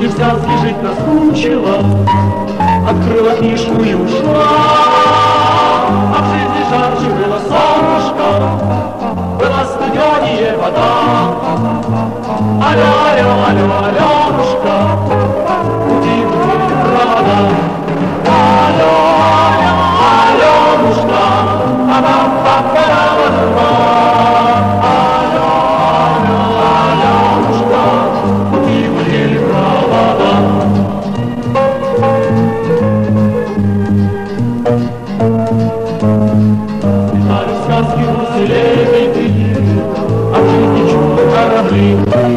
Нельзя служить наскучила, открыла книжку и ушла. А в жизни жарче было солнышко, была студенее вода. Алло, алло, алло, Аленушка, пути провода. Алло, алло, Аленушка, а-ба-ба-ба-ба-ба-ба. Алло, алло, Аленушка, пути гудели провода. Летали сказки гуси лебеди, а в жизни чудо корабли.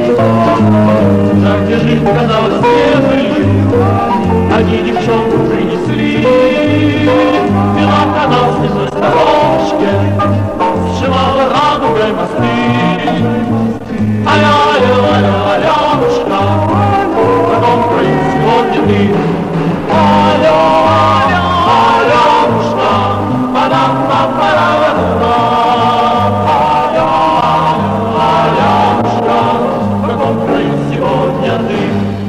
Так бежит канал с землей, они девчонку принесли. Вела канал с ним на сторожке, сшивала радугой мосты. Алло, алло, алло, Аленушка, потом проект сегодня ты. Алло, алло, Аленушка, па-дам-па-па-ра-ра-ра. Алло, алло, Аленушка, в каком краю сегодня ты?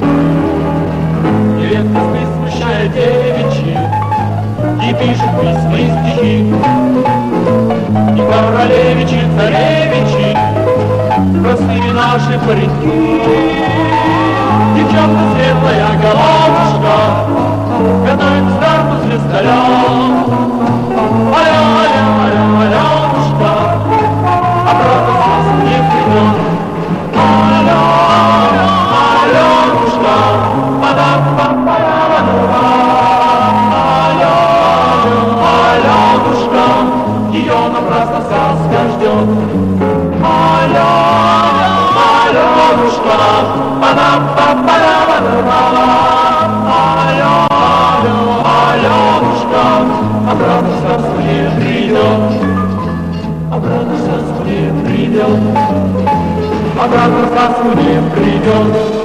Нередко смущая девичьи, и пишут письма и стихи. И королевичи, царевичи, простые наши пареньки. Девчонка светлая головушка гадает стар возле стола. Алло, алло, алло, Аленушка, обратно слез не придет. Алло, алло, Аленушка, па-да-па-па-ра-ра-ра. Алло, алло, Аленушка, ее напрасно сказка ждет. Алло, алло, Аленушка, па-да-па-па-ра-ра-ра. Алло, алло, Аленушка, обратно сказку не придет. Обратно сказку не придет. Обратно сказку не придет.